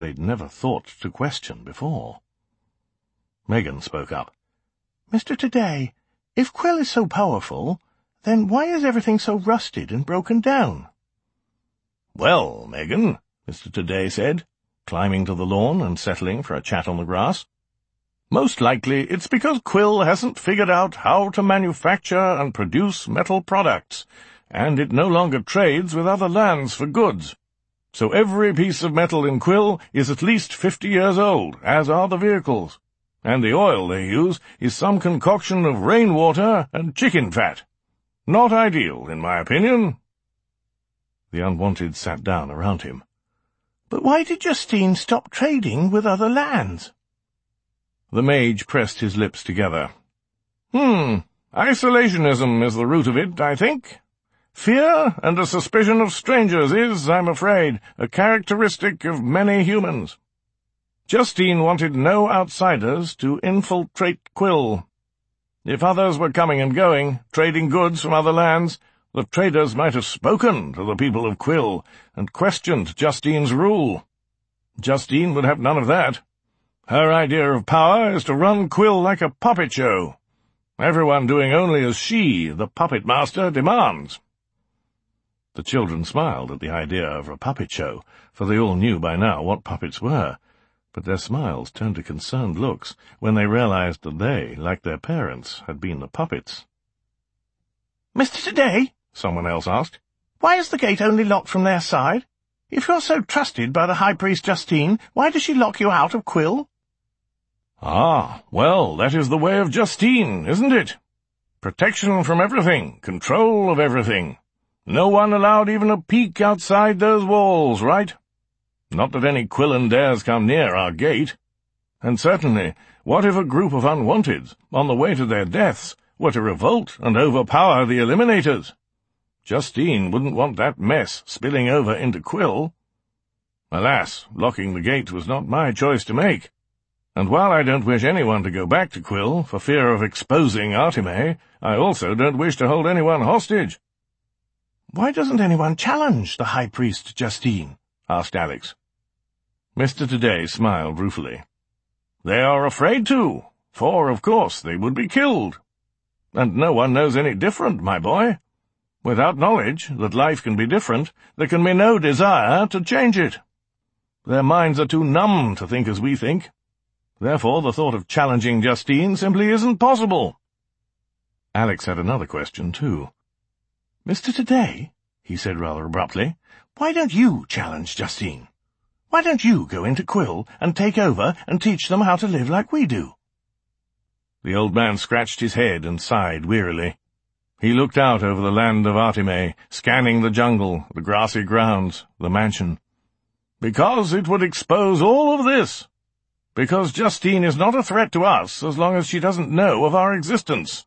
they'd never thought to question before. Megan spoke up. Mr. Today, if Quill is so powerful, then why is everything so rusted and broken down? Well, Megan, Mr. Today said, climbing to the lawn and settling for a chat on the grass, most likely it's because Quill hasn't figured out how to manufacture and produce metal products, and it no longer trades with other lands for goods. So every piece of metal in Quill is at least 50 years old, as are the vehicles, and the oil they use is some concoction of rainwater and chicken fat. Not ideal, in my opinion. The Unwanted sat down around him. But why did Justine stop trading with other lands? The mage pressed his lips together. Isolationism is the root of it, I think. Fear and a suspicion of strangers is, I'm afraid, a characteristic of many humans. Justine wanted no outsiders to infiltrate Quill. If others were coming and going, trading goods from other lands, the traders might have spoken to the people of Quill and questioned Justine's rule. Justine would have none of that. Her idea of power is to run Quill like a puppet show, everyone doing only as she, the puppet master, demands. The children smiled at the idea of a puppet show, for they all knew by now what puppets were, but their smiles turned to concerned looks when they realized that they, like their parents, had been the puppets. "Mr. Today," someone else asked, "why is the gate only locked from their side? If you're so trusted by the High Priest Justine, why does she lock you out of Quill?" "Ah, well, that is the way of Justine, isn't it? Protection from everything, control of everything. No one allowed even a peek outside those walls, right? Not that any Quillan dares come near our gate. And certainly, what if a group of Unwanteds, on the way to their deaths, were to revolt and overpower the Eliminators? Justine wouldn't want that mess spilling over into Quill. Alas, locking the gate was not my choice to make. And while I don't wish anyone to go back to Quill for fear of exposing Artime, I also don't wish to hold anyone hostage." "Why doesn't anyone challenge the High Priest Justine?" asked Alex. Mr. Today smiled ruefully. "They are afraid to, for, of course, they would be killed. And no one knows any different, my boy. Without knowledge that life can be different, there can be no desire to change it. Their minds are too numb to think as we think. Therefore, the thought of challenging Justine simply isn't possible." Alex had another question, too. "Mr. Today," he said rather abruptly, "why don't you challenge Justine? Why don't you go into Quill and take over and teach them how to live like we do?" The old man scratched his head and sighed wearily. He looked out over the land of Artime, scanning the jungle, the grassy grounds, the mansion. "Because it would expose all of this. Because Justine is not a threat to us as long as she doesn't know of our existence."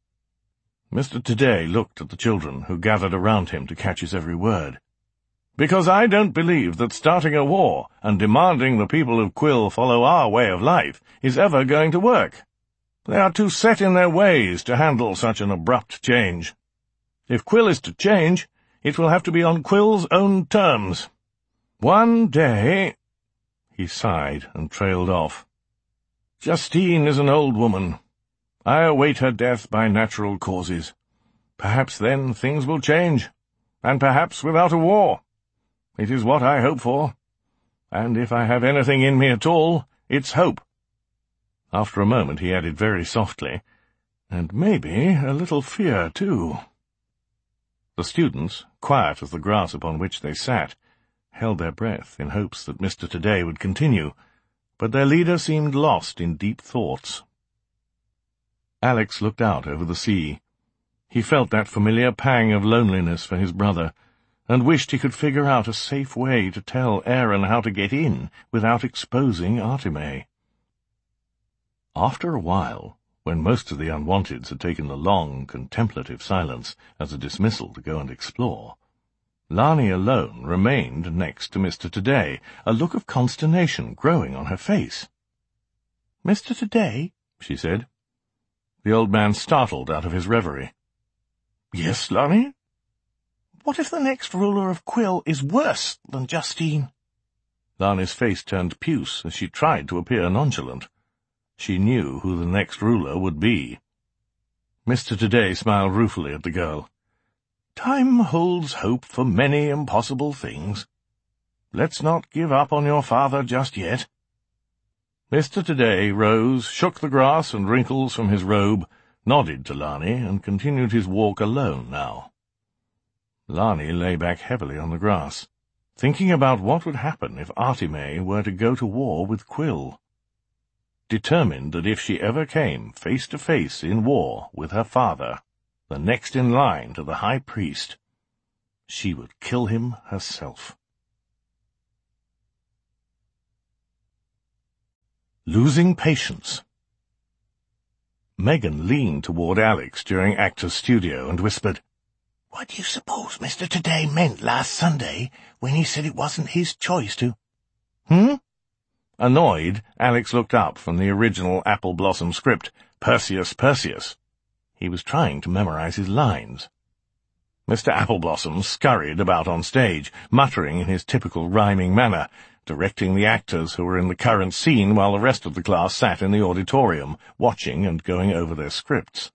Mr. Today looked at the children who gathered around him to catch his every word. "Because I don't believe that starting a war and demanding the people of Quill follow our way of life is ever going to work. They are too set in their ways to handle such an abrupt change. If Quill is to change, it will have to be on Quill's own terms. One day—" He sighed and trailed off. "Justine is an old woman. I await her death by natural causes. Perhaps then things will change, and perhaps without a war. It is what I hope for. And if I have anything in me at all, it's hope." After a moment he added very softly, "And maybe a little fear, too." The students, quiet as the grass upon which they sat, held their breath in hopes that Mr. Today would continue, but their leader seemed lost in deep thoughts. Alex looked out over the sea. He felt that familiar pang of loneliness for his brother, and wished he could figure out a safe way to tell Aaron how to get in without exposing Artime. After a while, when most of the Unwanteds had taken the long, contemplative silence as a dismissal to go and explore, Lani alone remained next to Mr. Today, a look of consternation growing on her face. "Mr. Today," she said. The old man startled out of his reverie. "Yes, Lani?" "What if the next ruler of Quill is worse than Justine?" Lani's face turned puce as she tried to appear nonchalant. She knew who the next ruler would be. Mr. Today smiled ruefully at the girl. "Time holds hope for many impossible things. Let's not give up on your father just yet." Mr. Today rose, shook the grass and wrinkles from his robe, nodded to Lani, and continued his walk alone now. Lani lay back heavily on the grass, thinking about what would happen if Artime were to go to war with Quill. Determined that if she ever came face to face in war with her father, the next in line to the High Priest, she would kill him herself. Losing patience. Megan leaned toward Alex during Actor's studio and whispered, "What do you suppose Mr. Today meant last Sunday when he said it wasn't his choice to—" Annoyed, Alex looked up from the original Apple Blossom script, Perseus, Perseus. He was trying to memorize his lines. Mr. Apple Blossom scurried about on stage, muttering in his typical rhyming manner, directing the actors who were in the current scene while the rest of the class sat in the auditorium, watching and going over their scripts.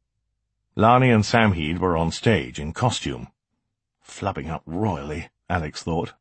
Lani and Samheed were on stage in costume. Flubbing up royally, Alex thought.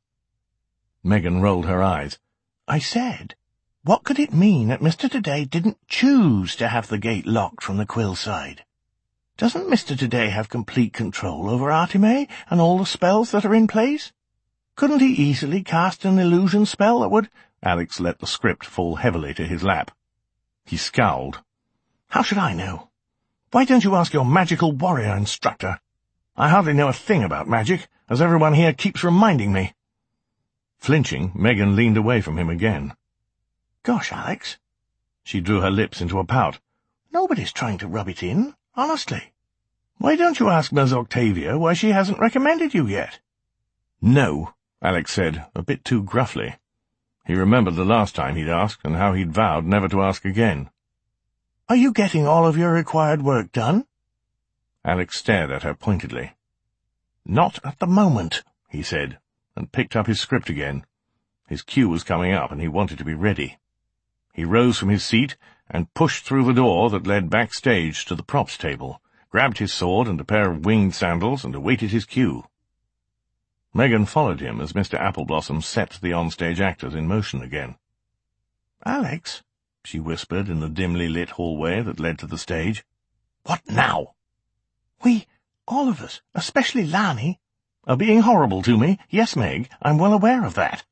Megan rolled her eyes. "I said, what could it mean that Mr. Today didn't choose to have the gate locked from the Quill side? Doesn't Mr. Today have complete control over Artime and all the spells that are in place? Couldn't he easily cast an illusion spell that would—" Alex let the script fall heavily to his lap. He scowled. "How should I know? Why don't you ask your magical warrior instructor? I hardly know a thing about magic, as everyone here keeps reminding me." Flinching, Megan leaned away from him again. "Gosh, Alex." She drew her lips into a pout. "Nobody's trying to rub it in, honestly. Why don't you ask Ms. Octavia why she hasn't recommended you yet?" "No," Alex said, a bit too gruffly. He remembered the last time he'd asked, and how he'd vowed never to ask again. "Are you getting all of your required work done?" Alex stared at her pointedly. "Not at the moment," he said, and picked up his script again. His cue was coming up, and he wanted to be ready. He rose from his seat and pushed through the door that led backstage to the props table, grabbed his sword and a pair of winged sandals, and awaited his cue. Megan followed him as Mr. Appleblossom set the onstage actors in motion again. "Alex," she whispered in the dimly lit hallway that led to the stage. "What now?" "We, all of us, especially Lani, are being horrible to me. Yes, Meg, I'm well aware of that."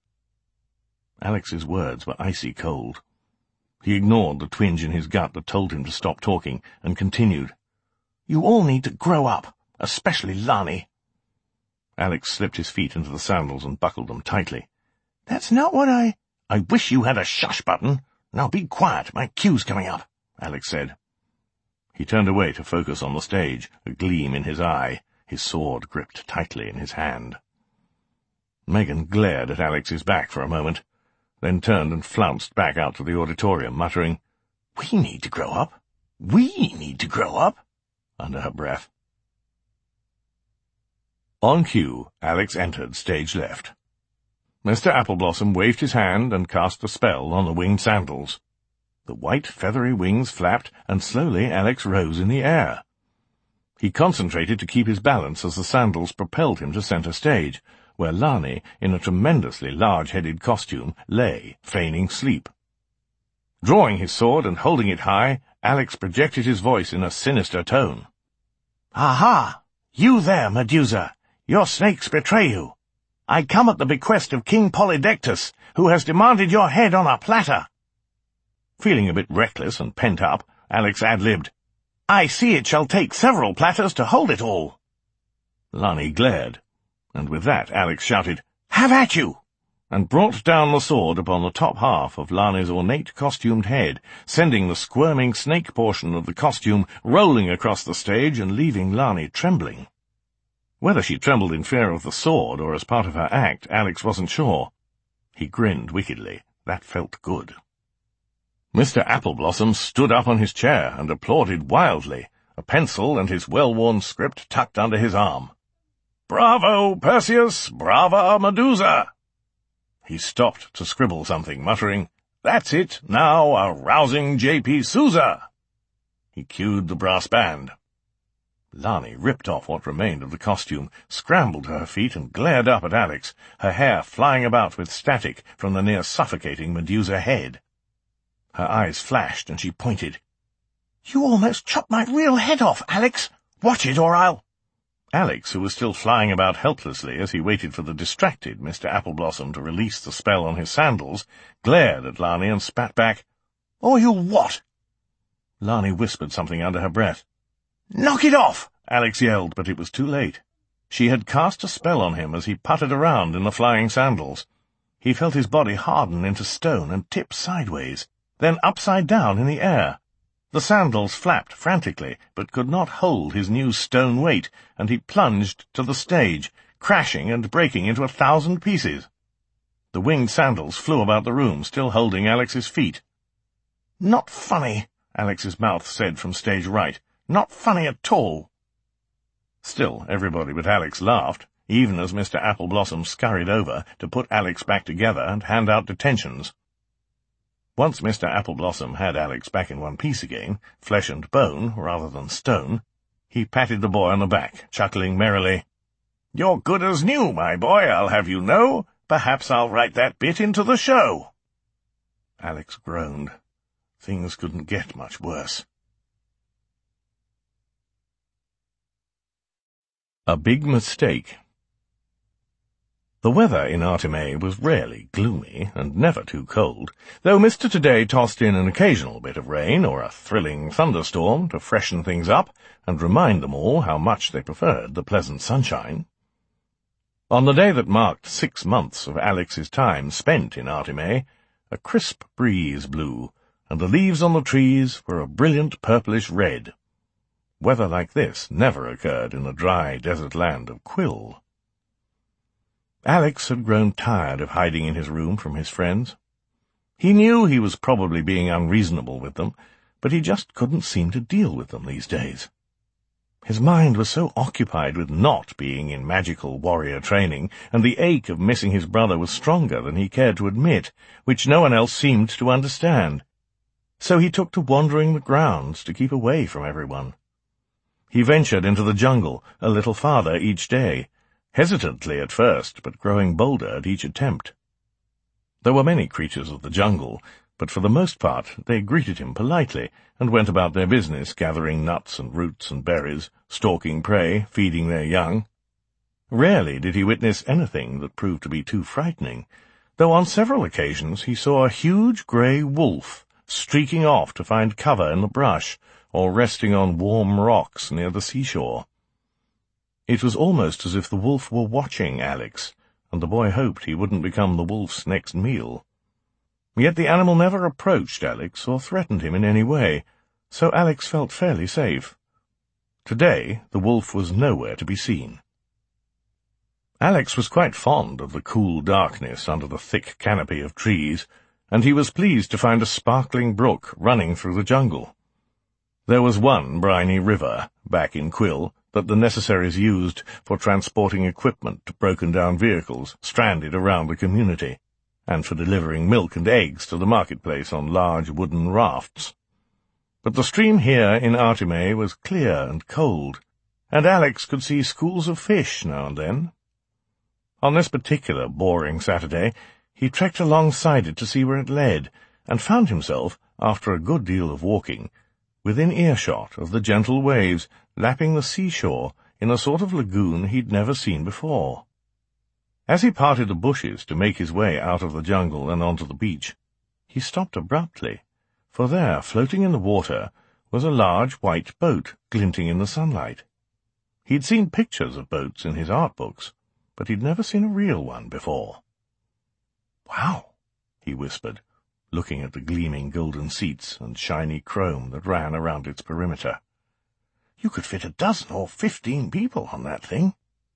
Alex's words were icy cold. He ignored the twinge in his gut that told him to stop talking, and continued, "You all need to grow up, especially Lani." Alex slipped his feet into the sandals and buckled them tightly. "That's not what I—" "I wish you had a shush button. Now be quiet, my cue's coming up," Alex said. He turned away to focus on the stage, a gleam in his eye, his sword gripped tightly in his hand. Megan glared at Alex's back for a moment, then turned and flounced back out to the auditorium, muttering, "We need to grow up. We need to grow up," under her breath. On cue, Alex entered stage left. Mr. Appleblossom waved his hand and cast a spell on the winged sandals. The white, feathery wings flapped, and slowly Alex rose in the air. He concentrated to keep his balance as the sandals propelled him to center stage, where Lani, in a tremendously large-headed costume, lay, feigning sleep. Drawing his sword and holding it high, Alex projected his voice in a sinister tone. "Aha! You there, Medusa! Your snakes betray you. I come at the bequest of King Polydectus, who has demanded your head on a platter." Feeling a bit reckless and pent up, Alex ad-libbed, "I see it shall take several platters to hold it all." Lani glared, and with that Alex shouted, "Have at you!" and brought down the sword upon the top half of Lani's ornate costumed head, sending the squirming snake portion of the costume rolling across the stage and leaving Lani trembling. Whether she trembled in fear of the sword or as part of her act, Alex wasn't sure. He grinned wickedly. That felt good. Mr. Appleblossom stood up on his chair and applauded wildly, a pencil and his well-worn script tucked under his arm. "Bravo, Perseus! Brava, Medusa!" He stopped to scribble something, muttering, "That's it, now a rousing J.P. Sousa!" He cued the brass band. Lani ripped off what remained of the costume, scrambled to her feet, and glared up at Alex, her hair flying about with static from the near-suffocating Medusa head. Her eyes flashed, and she pointed. "You almost chopped my real head off, Alex! Watch it, or I'll—" Alex, who was still flying about helplessly as he waited for the distracted Mr. Appleblossom to release the spell on his sandals, glared at Lani and spat back, "Or you'll what?" Lani whispered something under her breath. "Knock it off!" Alex yelled, but it was too late. She had cast a spell on him as he puttered around in the flying sandals. He felt his body harden into stone and tip sideways, then upside down in the air. The sandals flapped frantically, but could not hold his new stone weight, and he plunged to the stage, crashing and breaking into 1,000 pieces. The winged sandals flew about the room, still holding Alex's feet. "Not funny," Alex's mouth said from stage right. "Not funny at all." Still, everybody but Alex laughed, even as Mr. Appleblossom scurried over to put Alex back together and hand out detentions. Once Mr. Appleblossom had Alex back in one piece again, flesh and bone rather than stone, he patted the boy on the back, chuckling merrily. "You're good as new, my boy, I'll have you know. Perhaps I'll write that bit into the show." Alex groaned. Things couldn't get much worse. A big mistake. The weather in Artimé was rarely gloomy, and never too cold, though Mr. Today tossed in an occasional bit of rain or a thrilling thunderstorm to freshen things up and remind them all how much they preferred the pleasant sunshine. On the day that marked 6 months of Alex's time spent in Artimé, a crisp breeze blew, and the leaves on the trees were a brilliant purplish red. Weather like this never occurred in the dry desert land of Quill. Alex had grown tired of hiding in his room from his friends. He knew he was probably being unreasonable with them, but he just couldn't seem to deal with them these days. His mind was so occupied with not being in magical warrior training, and the ache of missing his brother was stronger than he cared to admit, which no one else seemed to understand. So he took to wandering the grounds to keep away from everyone. He ventured into the jungle a little farther each day, hesitantly at first, but growing bolder at each attempt. There were many creatures of the jungle, but for the most part they greeted him politely, and went about their business, gathering nuts and roots and berries, stalking prey, feeding their young. Rarely did he witness anything that proved to be too frightening, though on several occasions he saw a huge grey wolf streaking off to find cover in the brush, or resting on warm rocks near the seashore. It was almost as if the wolf were watching Alex, and the boy hoped he wouldn't become the wolf's next meal. Yet the animal never approached Alex or threatened him in any way, so Alex felt fairly safe. Today the wolf was nowhere to be seen. Alex was quite fond of the cool darkness under the thick canopy of trees, and he was pleased to find a sparkling brook running through the jungle. There was one briny river, back in Quill, that the necessaries used for transporting equipment to broken-down vehicles stranded around the community, and for delivering milk and eggs to the marketplace on large wooden rafts. But the stream here in Artimé was clear and cold, and Alex could see schools of fish now and then. On this particular boring Saturday, he trekked alongside it to see where it led, and found himself, after a good deal of walking, within earshot of the gentle waves lapping the seashore in a sort of lagoon he'd never seen before. As he parted the bushes to make his way out of the jungle and onto the beach, he stopped abruptly, for there, floating in the water, was a large white boat glinting in the sunlight. He'd seen pictures of boats in his art books, but he'd never seen a real one before. "Wow," he whispered, looking at the gleaming golden seats and shiny chrome that ran around its perimeter. "You could fit 12 or 15 people on that thing."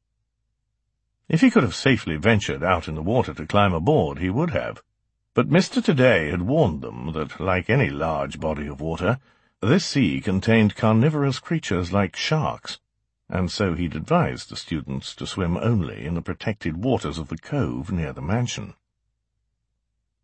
If he could have safely ventured out in the water to climb aboard, he would have. But Mr. Today had warned them that, like any large body of water, this sea contained carnivorous creatures like sharks, and so he'd advised the students to swim only in the protected waters of the cove near the mansion.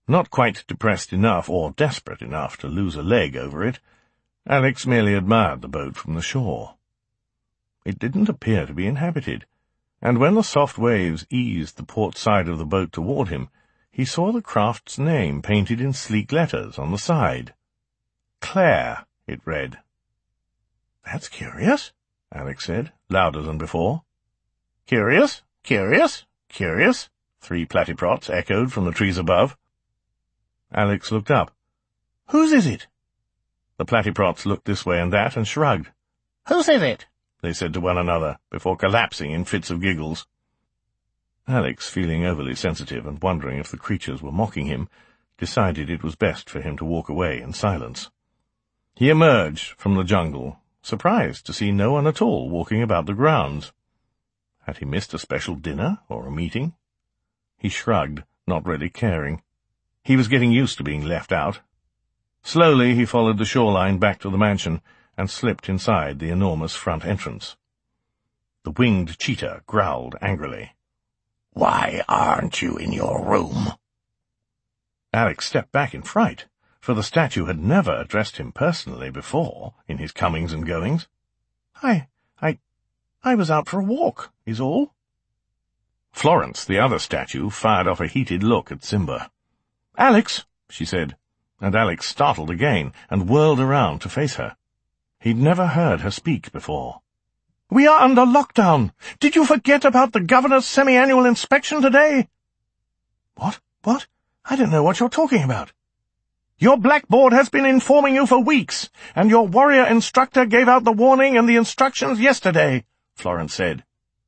Not quite depressed enough or desperate enough to lose a leg over it, Alex merely admired the boat from the shore. It didn't appear to be inhabited, and when the soft waves eased the port side of the boat toward him, he saw the craft's name painted in sleek letters on the side. Claire, it read. "That's curious," Alex said, louder than before. "Curious, curious, curious," 3 platyprots echoed from the trees above. Alex looked up. "Whose is it?" The platyprots looked this way and that and shrugged. "Whose is it?" they said to one another, before collapsing in fits of giggles. Alex, feeling overly sensitive and wondering if the creatures were mocking him, decided it was best for him to walk away in silence. He emerged from the jungle, surprised to see no one at all walking about the grounds. Had he missed a special dinner or a meeting? He shrugged, not really caring. He was getting used to being left out. Slowly he followed the shoreline back to the mansion and slipped inside the enormous front entrance. The winged cheetah growled angrily. "Why aren't you in your room?" Alex stepped back in fright, for the statue had never addressed him personally before in his comings and goings. I was out for a walk, is all." Florence, the other statue, fired off a heated look at Simba. "Alex," she said, and Alex startled again and whirled around to face her. He'd never heard her speak before. "We are under lockdown. Did you forget about the governor's semi-annual inspection today?" What? I don't know what you're talking about." "Your blackboard has been informing you for weeks, and your warrior instructor gave out the warning and the instructions yesterday," Florence said.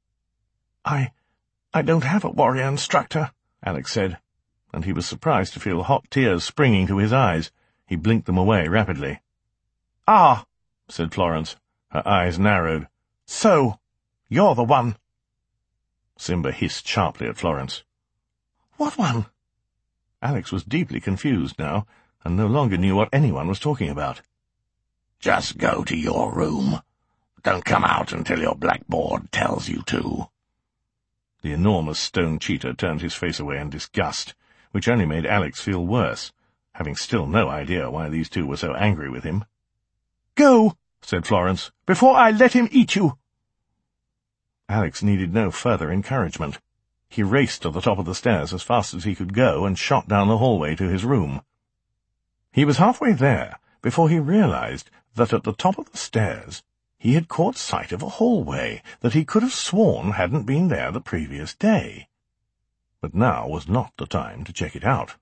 I don't have a warrior instructor," Alex said, and he was surprised to feel hot tears springing to his eyes. He blinked them away rapidly. "Ah," said Florence. Her eyes narrowed. "So, you're the one." Simba hissed sharply at Florence. "What one?" Alex was deeply confused now, and no longer knew what anyone was talking about. "Just go to your room. Don't come out until your blackboard tells you to." The enormous stone cheetah turned his face away in disgust, which only made Alex feel worse, having still no idea why these two were so angry with him. "Go," said Florence, "before I let him eat you." Alex needed no further encouragement. He raced to the top of the stairs as fast as he could go and shot down the hallway to his room. He was halfway there before he realized that at the top of the stairs he had caught sight of a hallway that he could have sworn hadn't been there the previous day. But now was not the time to check it out.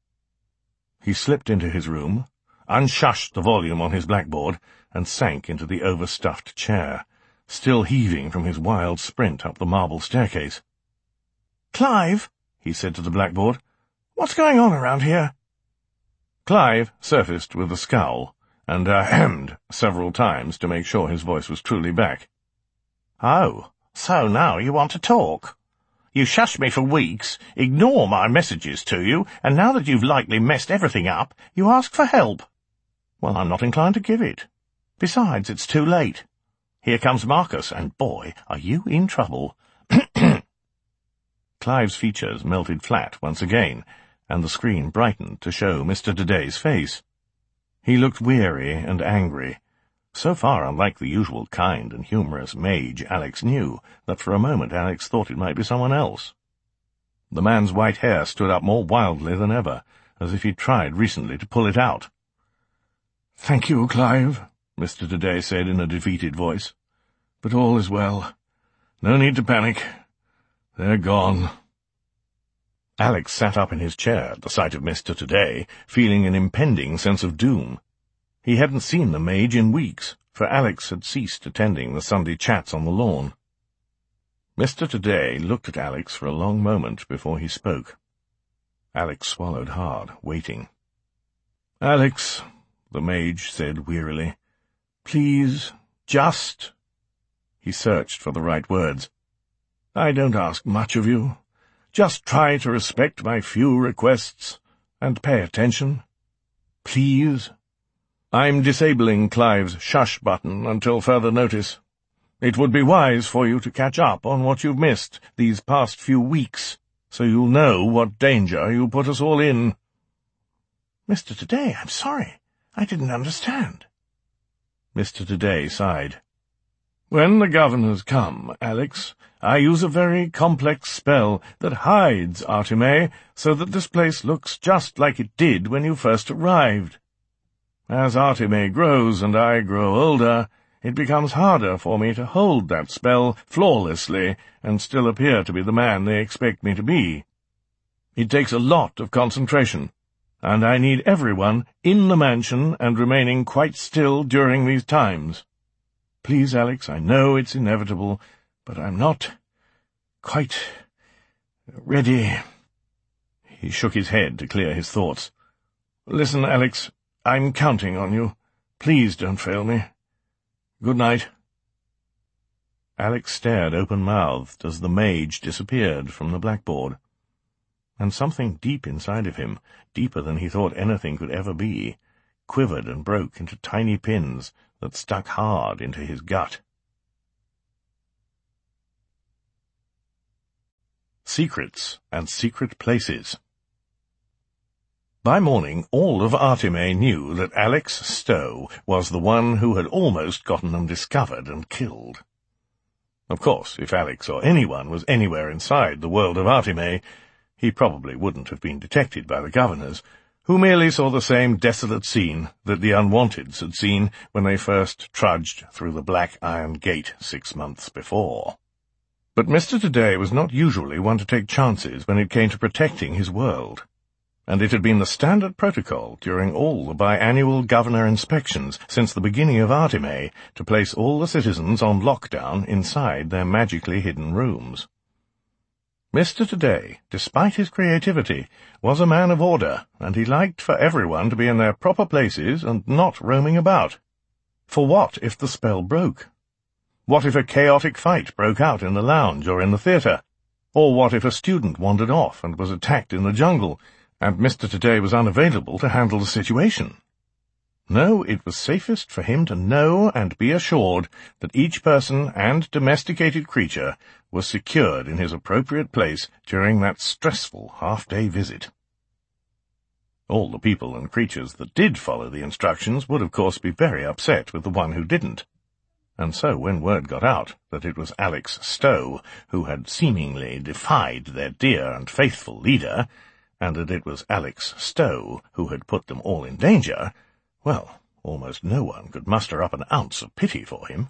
He slipped into his room, unshushed the volume on his blackboard, and sank into the overstuffed chair, still heaving from his wild sprint up the marble staircase. "Clive," he said to the blackboard, "what's going on around here?" Clive surfaced with a scowl, and ahemed several times to make sure his voice was truly back. "Oh, so now you want to talk? You shushed me for weeks, ignore my messages to you, and now that you've likely messed everything up, you ask for help. Well, I'm not inclined to give it. Besides, it's too late. Here comes Marcus, and boy, are you in trouble." Clive's features melted flat once again, and the screen brightened to show Mr. Today's face. He looked weary and angry, so far unlike the usual kind and humorous mage Alex knew that for a moment Alex thought it might be someone else. The man's white hair stood up more wildly than ever, as if he'd tried recently to pull it out. "Thank you, Clive," Mr. Today said in a defeated voice. "But all is well. No need to panic. They're gone." Alex sat up in his chair at the sight of Mr. Today, feeling an impending sense of doom. He hadn't seen the mage in weeks, for Alex had ceased attending the Sunday chats on the lawn. Mr. Today looked at Alex for a long moment before he spoke. Alex swallowed hard, waiting. "Alex," the mage said wearily, "please, just—" He searched for the right words. "I don't ask much of you. Just try to respect my few requests, and pay attention. Please. I'm disabling Clive's shush button until further notice. It would be wise for you to catch up on what you've missed these past few weeks, so you'll know what danger you put us all in. Mr. Today, I'm sorry. I didn't understand. Mr. Today sighed. When the governors come, Alex, I use a very complex spell that hides Artime so that this place looks just like it did when you first arrived. As Artime grows and I grow older, it becomes harder for me to hold that spell flawlessly and still appear to be the man they expect me to be. It takes a lot of concentration, and I need everyone in the mansion and remaining quite still during these times. Please, Alex, I know it's inevitable, but I'm not quite ready. He shook his head to clear his thoughts. Listen, Alex, I'm counting on you. Please don't fail me. Good night. Alex stared open-mouthed as the mage disappeared from the blackboard. And something deep inside of him, deeper than he thought anything could ever be, quivered and broke into tiny pins that stuck hard into his gut. Secrets and Secret Places. By morning, all of Artime knew that Alex Stowe was the one who had almost gotten them discovered and killed. Of course, if Alex or anyone was anywhere inside the world of Artime, he probably wouldn't have been detected by the governors, who merely saw the same desolate scene that the Unwanteds had seen when they first trudged through the Black Iron Gate 6 months before. But Mr. Today was not usually one to take chances when it came to protecting his world, and it had been the standard protocol during all the biannual governor inspections since the beginning of Artime to place all the citizens on lockdown inside their magically hidden rooms. Mr. Today, despite his creativity, was a man of order, and he liked for everyone to be in their proper places and not roaming about. For what if the spell broke? What if a chaotic fight broke out in the lounge or in the theatre? Or what if a student wandered off and was attacked in the jungle, and Mr. Today was unavailable to handle the situation? No, it was safest for him to know and be assured that each person and domesticated creature was secured in his appropriate place during that stressful half-day visit. All the people and creatures that did follow the instructions would of course be very upset with the one who didn't. And so when word got out that it was Alex Stowe who had seemingly defied their dear and faithful leader, and that it was Alex Stowe who had put them all in danger, well, almost no one could muster up an ounce of pity for him.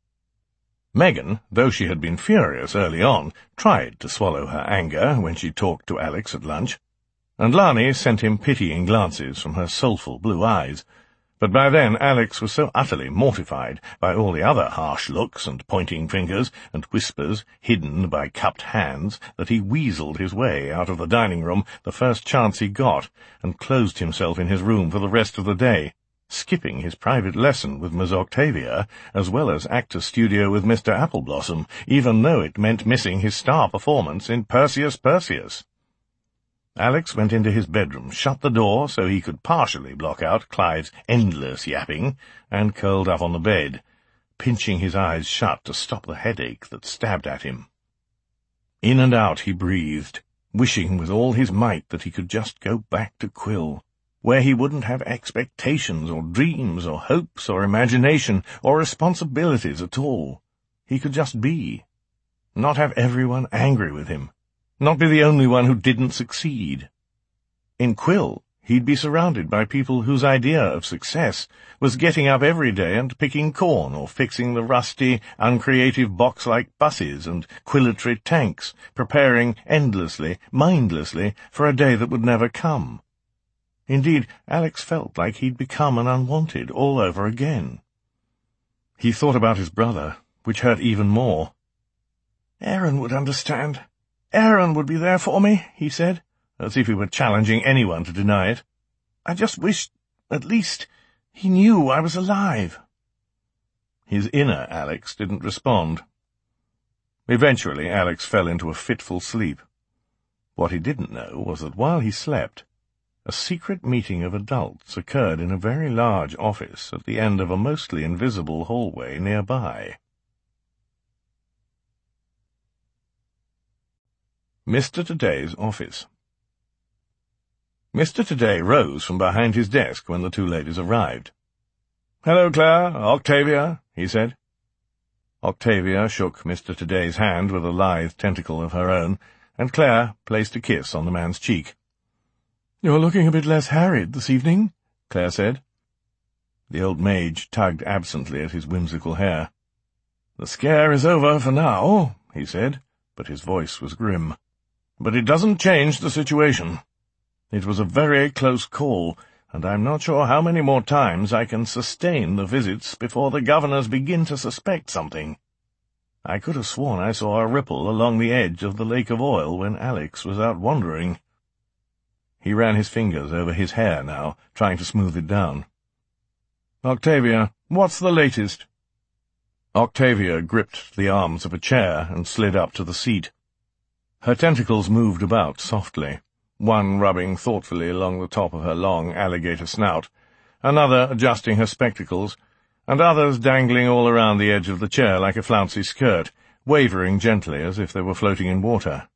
Megan, though she had been furious early on, tried to swallow her anger when she talked to Alex at lunch, and Lani sent him pitying glances from her soulful blue eyes. But by then Alex was so utterly mortified by all the other harsh looks and pointing fingers and whispers hidden by cupped hands that he weaseled his way out of the dining room the first chance he got and closed himself in his room for the rest of the day, skipping his private lesson with Miss Octavia, as well as actor's studio with Mr. Appleblossom, even though it meant missing his star performance in Perseus Perseus. Alex went into his bedroom, shut the door so he could partially block out Clive's endless yapping, and curled up on the bed, pinching his eyes shut to stop the headache that stabbed at him. In and out he breathed, wishing with all his might that he could just go back to Quill, where he wouldn't have expectations or dreams or hopes or imagination or responsibilities at all. He could just be. Not have everyone angry with him. Not be the only one who didn't succeed. In Quill, he'd be surrounded by people whose idea of success was getting up every day and picking corn or fixing the rusty, uncreative box-like buses and quillatory tanks, preparing endlessly, mindlessly, for a day that would never come. Indeed, Alex felt like he'd become an unwanted all over again. He thought about his brother, which hurt even more. "Aaron would understand. Aaron would be there for me," he said, as if he were challenging anyone to deny it. "I just wished, at least, he knew I was alive." His inner Alex didn't respond. Eventually, Alex fell into a fitful sleep. What he didn't know was that while he slept, a secret meeting of adults occurred in a very large office at the end of a mostly invisible hallway nearby. Mr. Today's office. Mr. Today rose from behind his desk when the two ladies arrived. "Hello, Claire, Octavia," he said. Octavia shook Mr. Today's hand with a lithe tentacle of her own, and Claire placed a kiss on the man's cheek. "You're looking a bit less harried this evening," Claire said. The old mage tugged absently at his whimsical hair. "The scare is over for now," he said, but his voice was grim. "But it doesn't change the situation. It was a very close call, and I'm not sure how many more times I can sustain the visits before the governors begin to suspect something. I could have sworn I saw a ripple along the edge of the lake of oil when Alex was out wandering." He ran his fingers over his hair now, trying to smooth it down. "Octavia, what's the latest?" Octavia gripped the arms of a chair and slid up to the seat. Her tentacles moved about softly, one rubbing thoughtfully along the top of her long alligator snout, another adjusting her spectacles, and others dangling all around the edge of the chair like a flouncy skirt, wavering gently as if they were floating in water.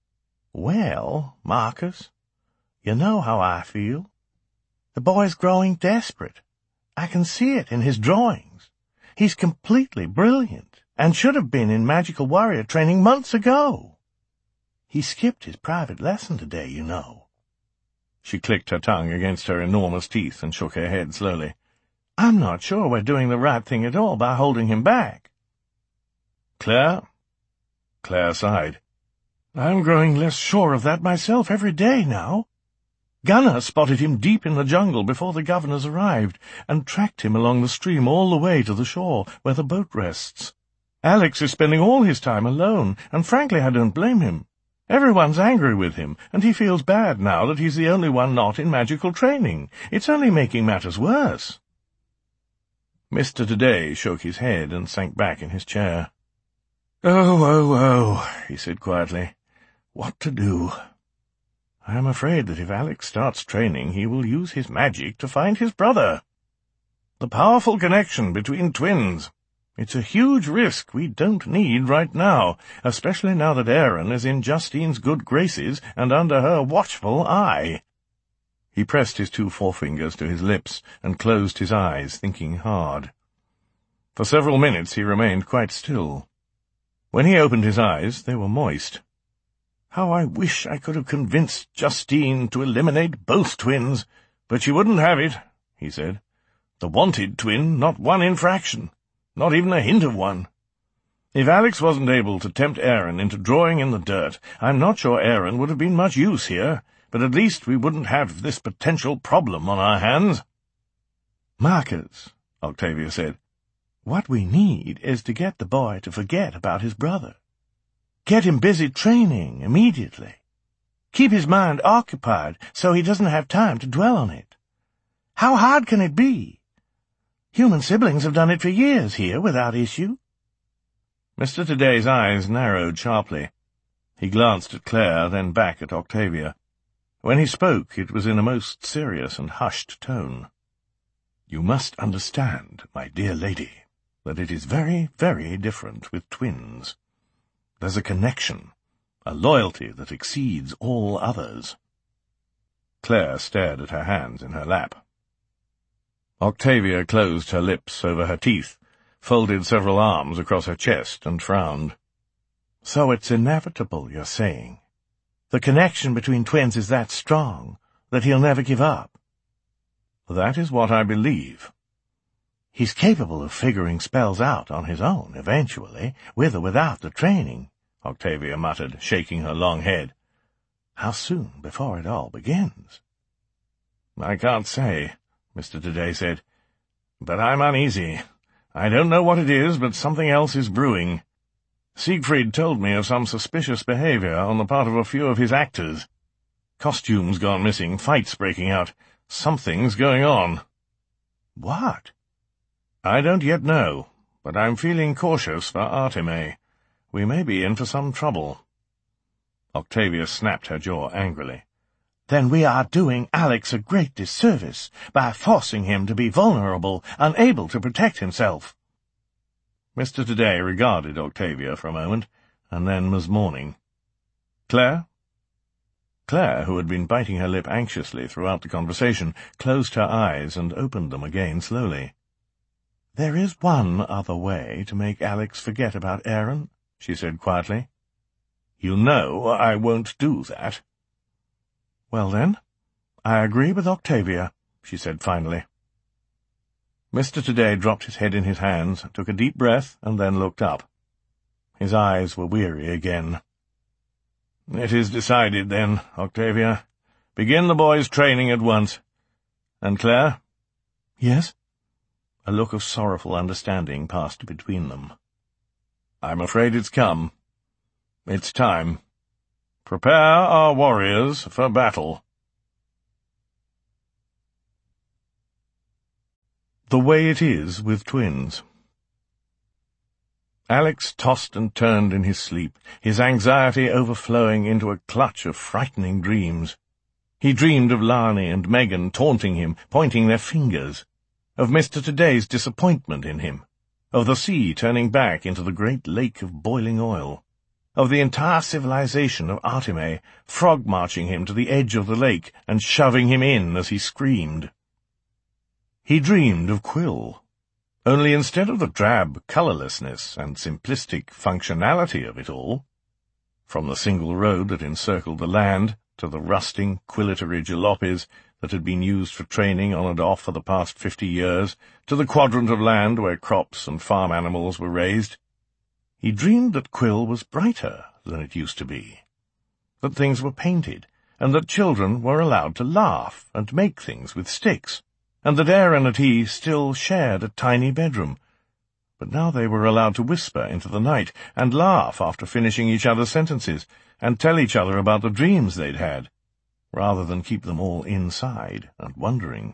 "Well, Marcus, you know how I feel. The boy's growing desperate. I can see it in his drawings. He's completely brilliant, and should have been in magical warrior training months ago. He skipped his private lesson today, you know." She clicked her tongue against her enormous teeth and shook her head slowly. "I'm not sure we're doing the right thing at all by holding him back." "Claire?" Claire sighed. "I'm growing less sure of that myself every day now. Gunnar spotted him deep in the jungle before the governors arrived, and tracked him along the stream all the way to the shore where the boat rests. Alex is spending all his time alone, and frankly I don't blame him. Everyone's angry with him, and he feels bad now that he's the only one not in magical training. It's only making matters worse." Mr. Today shook his head and sank back in his chair. Oh, he said quietly. "What to do? I am afraid that if Alex starts training, he will use his magic to find his brother. The powerful connection between twins. It's a huge risk we don't need right now, especially now that Aaron is in Justine's good graces and under her watchful eye." He pressed his two forefingers to his lips and closed his eyes, thinking hard. For several minutes he remained quite still. When he opened his eyes, they were moist. "How I wish I could have convinced Justine to eliminate both twins, but she wouldn't have it," he said. "The wanted twin, not one infraction. Not even a hint of one. If Alex wasn't able to tempt Aaron into drawing in the dirt, I'm not sure Aaron would have been much use here, but at least we wouldn't have this potential problem on our hands." "Marcus," Octavia said, "what we need is to get the boy to forget about his brother. Get him busy training immediately. Keep his mind occupied so he doesn't have time to dwell on it. How hard can it be? Human siblings have done it for years here without issue." Mr. Today's eyes narrowed sharply. He glanced at Claire, then back at Octavia. When he spoke, it was in a most serious and hushed tone. "You must understand, my dear lady, that it is very, very different with twins. There's a connection, a loyalty that exceeds all others." Claire stared at her hands in her lap. Octavia closed her lips over her teeth, folded several arms across her chest, and frowned. "So it's inevitable, you're saying? The connection between twins is that strong, that he'll never give up?" "That is what I believe." "He's capable of figuring spells out on his own, eventually, with or without the training," Octavia muttered, shaking her long head. "How soon before it all begins?" "I can't say," Mr. Today said, "but I'm uneasy. I don't know what it is, but something else is brewing. Siegfried told me of some suspicious behavior on the part of a few of his actors. Costumes gone missing, fights breaking out. Something's going on." "What?" "I don't yet know, but I'm feeling cautious for Artime. We may be in for some trouble." Octavia snapped her jaw angrily. "Then we are doing Alex a great disservice by forcing him to be vulnerable, unable to protect himself." Mr. Today regarded Octavia for a moment, and then was mourning. "Claire?" Claire, who had been biting her lip anxiously throughout the conversation, closed her eyes and opened them again slowly. "There is one other way to make Alex forget about Aaron," she said quietly. "You know I won't do that." "Well then, I agree with Octavia," she said finally. Mr. Today dropped his head in his hands, took a deep breath, and then looked up. His eyes were weary again. "It is decided, then, Octavia. Begin the boys' training at once. And Claire?" "Yes?" A look of sorrowful understanding passed between them. "I'm afraid it's come. It's time. Prepare our warriors for battle." The way it is with twins. Alex tossed and turned in his sleep, his anxiety overflowing into a clutch of frightening dreams. He dreamed of Lani and Megan taunting him, pointing their fingers, of Mr. Today's disappointment in him, of the sea turning back into the great lake of boiling oil, of the entire civilization of Artime frog-marching him to the edge of the lake and shoving him in as he screamed. He dreamed of Quill, only instead of the drab colourlessness and simplistic functionality of it all, from the single road that encircled the land to the rusting, quillitory jalopies that had been used for training on and off for the past 50 years, to the quadrant of land where crops and farm animals were raised, he dreamed that Quill was brighter than it used to be, that things were painted, and that children were allowed to laugh and make things with sticks, and that Aaron and he still shared a tiny bedroom. But now they were allowed to whisper into the night, and laugh after finishing each other's sentences, and tell each other about the dreams they'd had, rather than keep them all inside and wondering.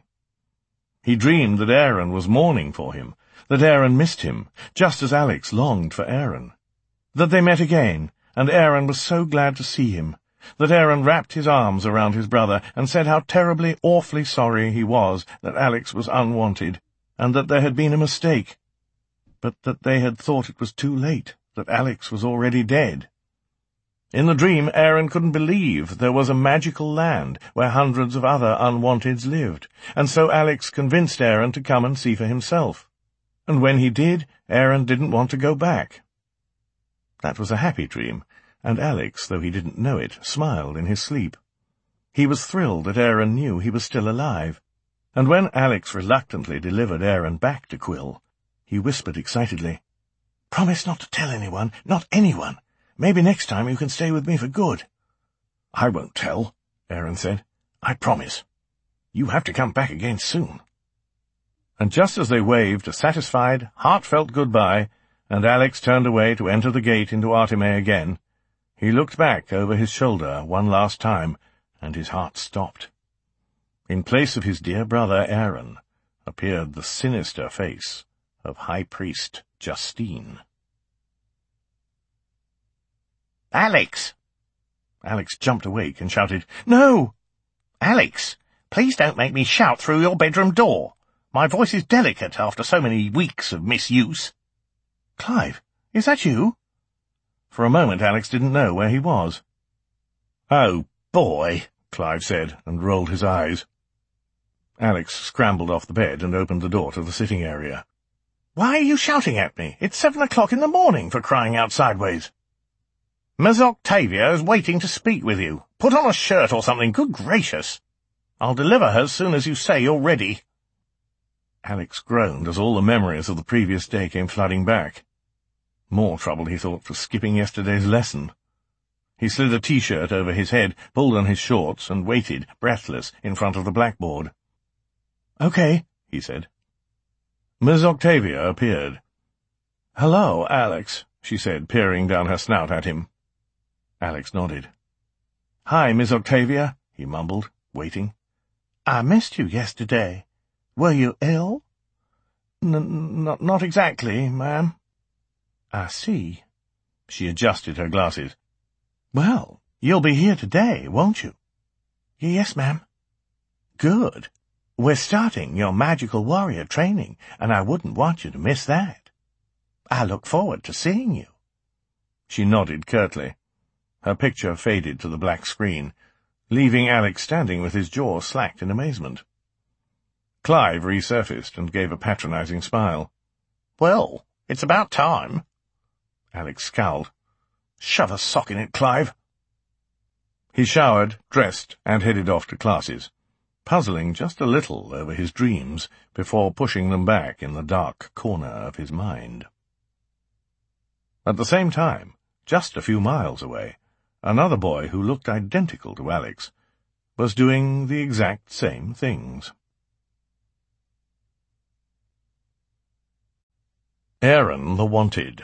He dreamed that Aaron was mourning for him, that Aaron missed him, just as Alex longed for Aaron, that they met again, and Aaron was so glad to see him, that Aaron wrapped his arms around his brother and said how terribly, awfully sorry he was that Alex was unwanted, and that there had been a mistake, but that they had thought it was too late, that Alex was already dead. In the dream, Aaron couldn't believe there was a magical land where hundreds of other unwanteds lived, and so Alex convinced Aaron to come and see for himself. And when he did, Aaron didn't want to go back. That was a happy dream, and Alex, though he didn't know it, smiled in his sleep. He was thrilled that Aaron knew he was still alive, and when Alex reluctantly delivered Aaron back to Quill, he whispered excitedly, "Promise not to tell anyone, not anyone. Maybe next time you can stay with me for good." "I won't tell," Aaron said. "I promise. You have to come back again soon." And just as they waved a satisfied, heartfelt goodbye, and Alex turned away to enter the gate into Artime again, he looked back over his shoulder one last time, and his heart stopped. In place of his dear brother Aaron appeared the sinister face of High Priest Justine. "Alex!" Alex jumped awake and shouted, "No!" "Alex, please don't make me shout through your bedroom door. My voice is delicate after so many weeks of misuse." "Clive, is that you?" For a moment Alex didn't know where he was. "Oh, boy," Clive said, and rolled his eyes. Alex scrambled off the bed and opened the door to the sitting area. "Why are you shouting at me? It's 7 o'clock in the morning, for crying out sideways." "Miss Octavia is waiting to speak with you. Put on a shirt or something, good gracious. I'll deliver her as soon as you say you're ready." Alex groaned as all the memories of the previous day came flooding back. More trouble, he thought, for skipping yesterday's lesson. He slid a T-shirt over his head, pulled on his shorts, and waited, breathless, in front of the blackboard. "Okay," he said. Miss Octavia appeared. "Hello, Alex," she said, peering down her snout at him. Alex nodded. "Hi, Miss Octavia," he mumbled, waiting. "I missed you yesterday. Were you ill?" Not exactly, ma'am." "I see." She adjusted her glasses. "Well, you'll be here today, won't you?" "Yes, ma'am." "Good. We're starting your magical warrior training, and I wouldn't want you to miss that. I look forward to seeing you." She nodded curtly. Her picture faded to the black screen. leaving Alex standing with his jaw slacked in amazement. Clive resurfaced and gave a patronizing smile. "Well, it's about time." Alex scowled. "Shove a sock in it, Clive." He showered, dressed, and headed off to classes, puzzling just a little over his dreams before pushing them back in the dark corner of his mind. At the same time, just a few miles away, another boy who looked identical to Alex was doing the exact same things. Aaron the Wanted.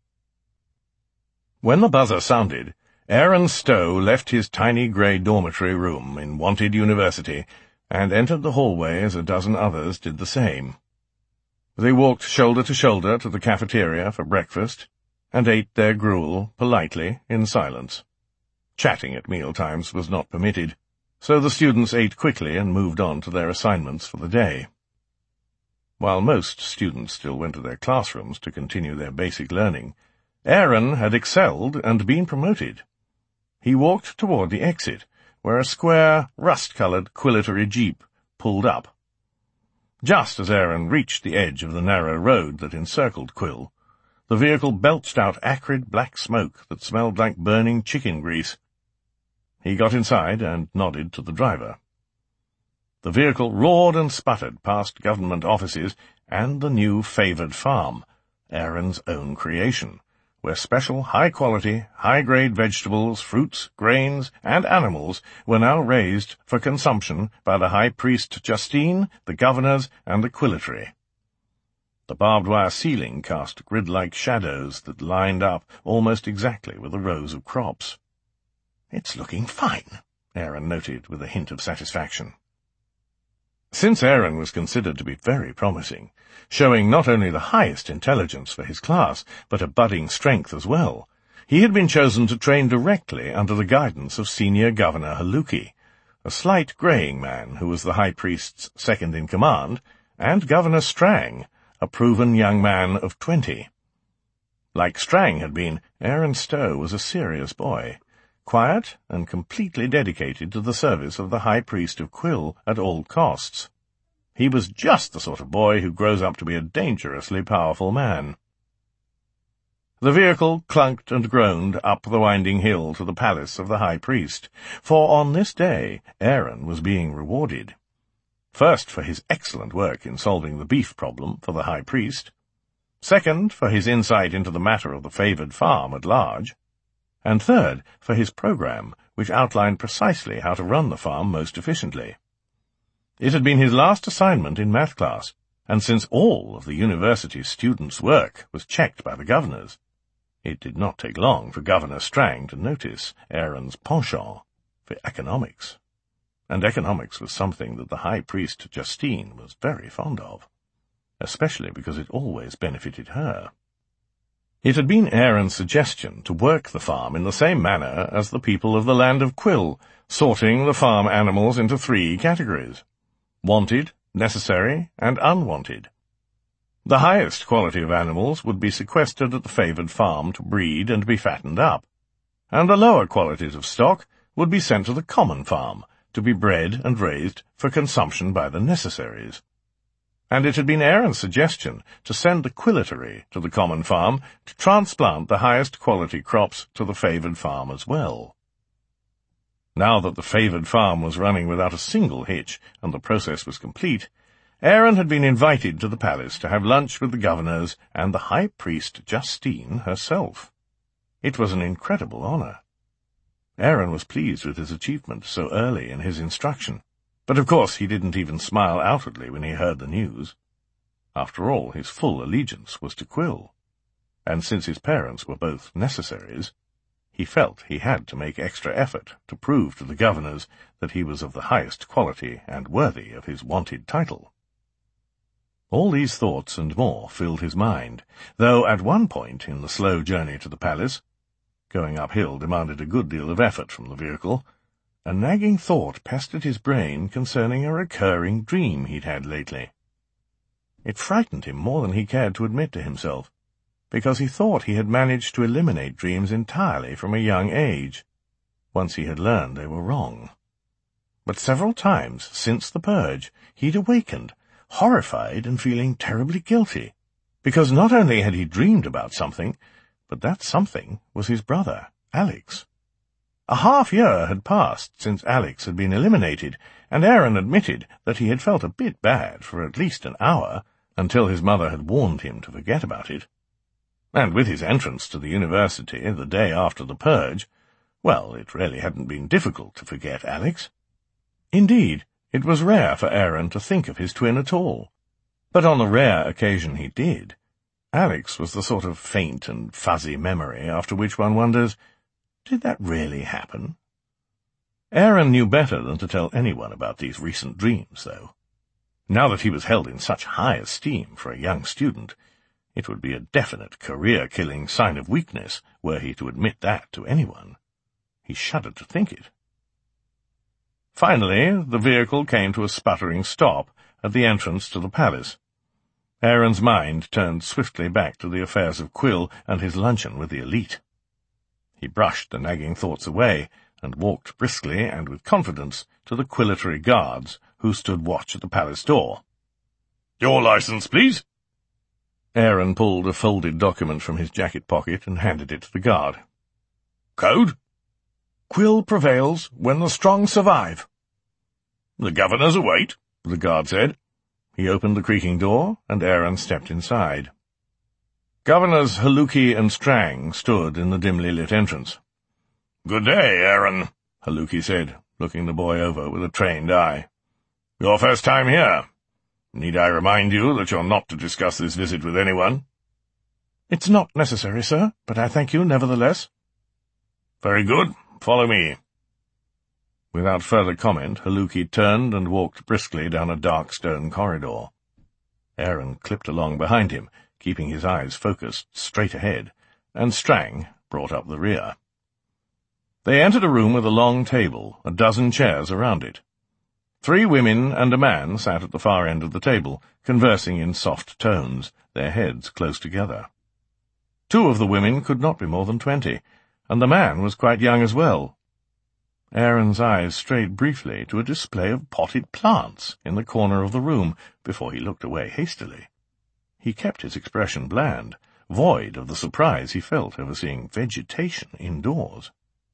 When the buzzer sounded, Aaron Stowe left his tiny grey dormitory room in Wanted University and entered the hallway as a dozen others did the same. They walked shoulder to shoulder to the cafeteria for breakfast and ate their gruel politely in silence. Chatting at mealtimes was not permitted, so the students ate quickly and moved on to their assignments for the day. While most students still went to their classrooms to continue their basic learning, Aaron had excelled and been promoted. He walked toward the exit, where a square, rust-coloured Quilletary jeep pulled up. Just as Aaron reached the edge of the narrow road that encircled Quill, the vehicle belched out acrid black smoke that smelled like burning chicken grease. He got inside and nodded to the driver. The vehicle roared and sputtered past government offices and the new favoured farm, Aaron's own creation, where special high-quality, high-grade vegetables, fruits, grains, and animals were now raised for consumption by the High Priest Justine, the governors, and the Quilletary. The barbed wire ceiling cast grid-like shadows that lined up almost exactly with the rows of crops. "It's looking fine," Aaron noted with a hint of satisfaction. Since Aaron was considered to be very promising, showing not only the highest intelligence for his class, but a budding strength as well, he had been chosen to train directly under the guidance of Senior Governor Haluki, a slight greying man who was the High Priest's second-in-command, and Governor Strang, a proven young man of 20. Like Strang had been, Aaron Stowe was a serious boy, quiet and completely dedicated to the service of the High Priest of Quill at all costs. He was just the sort of boy who grows up to be a dangerously powerful man. The vehicle clunked and groaned up the winding hill to the palace of the High Priest, for on this day Aaron was being rewarded. First, for his excellent work in solving the beef problem for the High Priest. Second, for his insight into the matter of the favoured farm at large. And third, for his program, which outlined precisely how to run the farm most efficiently. It had been his last assignment in math class, and since all of the university's students' work was checked by the governors, it did not take long for Governor Strang to notice Aaron's penchant for economics. And economics was something that the High Priest Justine was very fond of, especially because it always benefited her. It had been Aaron's suggestion to work the farm in the same manner as the people of the land of Quill, sorting the farm animals into 3 categories: wanted, necessary, and unwanted. The highest quality of animals would be sequestered at the favoured farm to breed and be fattened up, and the lower qualities of stock would be sent to the common farm to be bred and raised for consumption by the necessaries. And it had been Aaron's suggestion to send the Quilletary to the common farm to transplant the highest quality crops to the favoured farm as well. Now that the favoured farm was running without a single hitch and the process was complete, Aaron had been invited to the palace to have lunch with the governors and the High Priest Justine herself. It was an incredible honour. Aaron was pleased with his achievement so early in his instruction. But of course he didn't even smile outwardly when he heard the news. After all, his full allegiance was to Quill, and since his parents were both necessaries, he felt he had to make extra effort to prove to the governors that he was of the highest quality and worthy of his wanted title. All these thoughts and more filled his mind, though at one point in the slow journey to the palace, going uphill demanded a good deal of effort from the vehicle, a nagging thought pestered his brain concerning a recurring dream he'd had lately. It frightened him more than he cared to admit to himself, because he thought he had managed to eliminate dreams entirely from a young age, once he had learned they were wrong. but several times since the purge he'd awakened, horrified and feeling terribly guilty, because not only had he dreamed about something, but that something was his brother, Alex. A half-year had passed since Alex had been eliminated, and Aaron admitted that he had felt a bit bad for at least an hour, until his mother had warned him to forget about it. And with his entrance to the university the day after the purge, well, it really hadn't been difficult to forget Alex. Indeed, it was rare for Aaron to think of his twin at all. But on the rare occasion he did, Alex was the sort of faint and fuzzy memory after which one wonders, did that really happen? Aaron knew better than to tell anyone about these recent dreams, though. Now that he was held in such high esteem for a young student, it would be a definite career-killing sign of weakness were he to admit that to anyone. He shuddered to think it. Finally, the vehicle came to a sputtering stop at the entrance to the palace. Aaron's mind turned swiftly back to the affairs of Quill and his luncheon with the elite. He brushed the nagging thoughts away and walked briskly and with confidence to the quillatory guards who stood watch at the palace door. "Your license, please." Aaron pulled a folded document from his jacket pocket and handed it to the guard. "Code?" "Quill prevails when the strong survive." "The governor's await," the guard said. He opened the creaking door, and Aaron stepped inside. Governors Haluki and Strang stood in the dimly lit entrance. "Good day, Aaron," Haluki said, looking the boy over with a trained eye. "Your first time here. Need I remind you that you're not to discuss this visit with anyone?" "It's not necessary, sir, but I thank you nevertheless." "Very good. Follow me." Without further comment, Haluki turned and walked briskly down a dark stone corridor. Aaron clipped along behind him, keeping his eyes focused straight ahead, and Strang brought up the rear. They entered a room with a long table, a dozen chairs around it. 3 women and a man sat at the far end of the table, conversing in soft tones, their heads close together. 2 of the women could not be more than 20, and the man was quite young as well. Aaron's eyes strayed briefly to a display of potted plants in the corner of the room before he looked away hastily. He kept his expression bland, void of the surprise he felt over seeing vegetation indoors.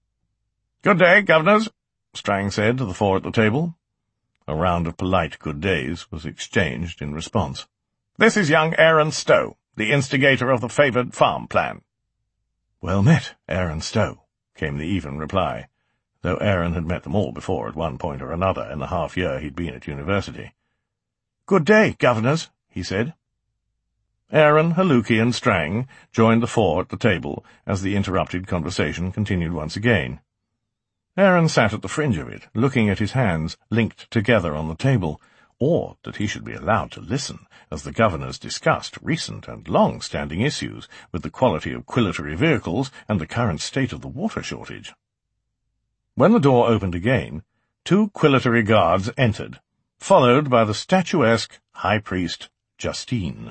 "Good day, governors," Strang said to the 4 at the table. A round of polite good days was exchanged in response. "This is young Aaron Stowe, the instigator of the favoured farm plan." "Well met, Aaron Stowe," came the even reply, though Aaron had met them all before at one point or another in the half-year he'd been at university. "Good day, governors," he said. Aaron, Haluki, and Strang joined the 4 at the table as the interrupted conversation continued once again. Aaron sat at the fringe of it, looking at his hands linked together on the table, awed that he should be allowed to listen as the governors discussed recent and long-standing issues with the quality of quillatory vehicles and the current state of the water shortage. When the door opened again, 2 quillatory guards entered, followed by the statuesque high priest Justine.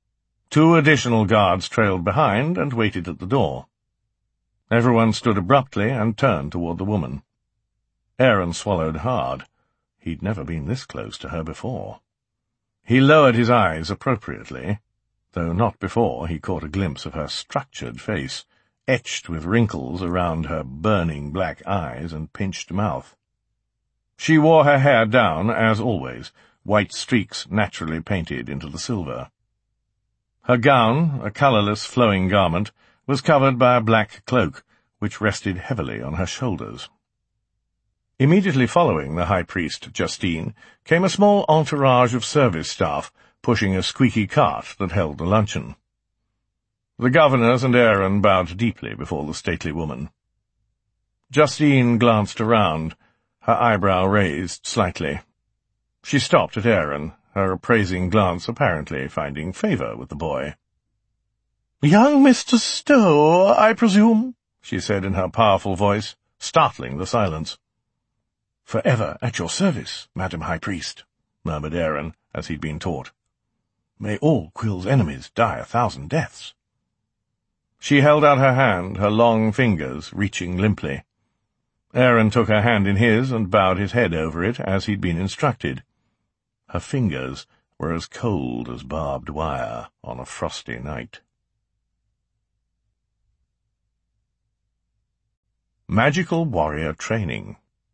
2 additional guards trailed behind and waited at the door. Everyone stood abruptly and turned toward the woman. Aaron swallowed hard. He'd never been this close to her before. He lowered his eyes appropriately, though not before he caught a glimpse of her structured face, etched with wrinkles around her burning black eyes and pinched mouth. She wore her hair down, as always, white streaks naturally painted into the silver. Her gown, a colourless flowing garment, was covered by a black cloak, which rested heavily on her shoulders. Immediately following the high priest, Justine, came a small entourage of service staff, pushing a squeaky cart that held the luncheon. The governors and Aaron bowed deeply before the stately woman. Justine glanced around, her eyebrow raised slightly. She stopped at Aaron, her appraising glance apparently finding favour with the boy. "Young Mr. Stowe, I presume?" she said in her powerful voice, startling the silence. "Forever at your service, Madam High Priest," murmured Aaron, as he'd been taught. "May all Quill's enemies die 1,000 deaths." She held out her hand, her long fingers reaching limply. Aaron took her hand in his and bowed his head over it as he'd been instructed. Her fingers were as cold as barbed wire on a frosty night. Magical Warrior Training.